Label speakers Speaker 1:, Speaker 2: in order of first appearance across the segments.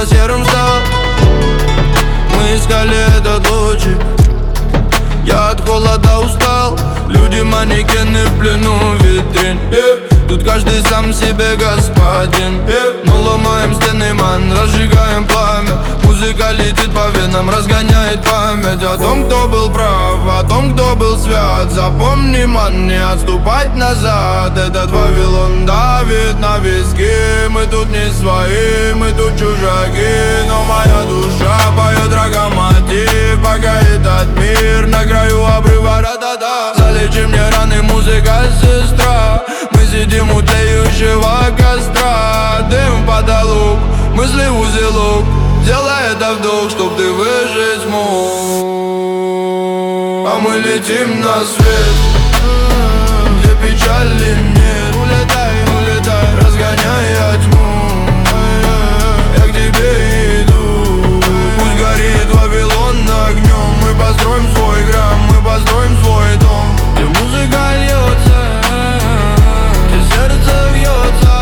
Speaker 1: снова серым стал. Мы искали этот лучик, я от холода устал. Люди манекены в плену витрин, тут каждый сам себе господин. Мы ломаем стены, ман, разжигаем пламя. Музыка летит по венам, разгоняет память о том, кто был прав, о том, кто был свят. Запомни, ман, не отступать назад. Этот Вавилон давит на виски. Мы тут не свои, мы тут чужаки. Но моя душа поет рагомотив, пока этот мир на краю обрыва. Ра-да-да. Залечи мне раны, музыка, сестра. Мы сидим у тлеющего костра. Дым в потолок, мысли в узелок. Делай это вдох, чтоб ты выжить смог. А мы летим на свет, где печали нет. Улетай, улетай, разгоняя тьму. Я к тебе иду. Пусть горит Вавилон огнем. Мы построим свой грамм, мы построим свой дом, где музыка льется, где сердце бьется,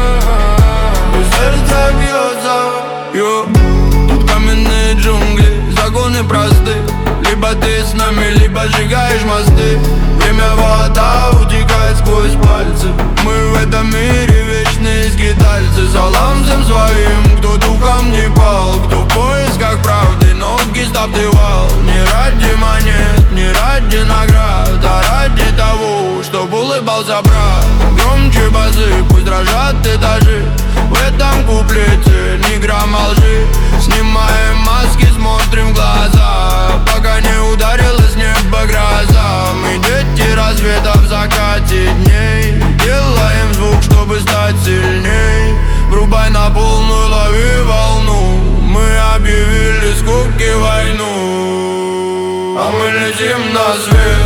Speaker 1: где сердце бьется. Тут каменные джунгли, законы просты. Либо ты с нами, либо сжигаешь мосты. Время вода утекает сквозь пальцы. Мы в этом мире вечные скитальцы. Салам всем своим, кто духом не пал, кто в поисках правды ноги стоптывал. Не ради монет, не ради наград, а ради того, чтоб улыбался брат. Громче басы, пусть дрожат этажи. В этом куплете ни грамма лжи. Снимаем маски, смотрим в глаза, пока не ударила с неба гроза. Мы дети рассвета в закате дней. Делаем звук, чтобы стать сильней. Врубай на полную, лови волну. Мы объявили скуки войну. А мы летим на свет,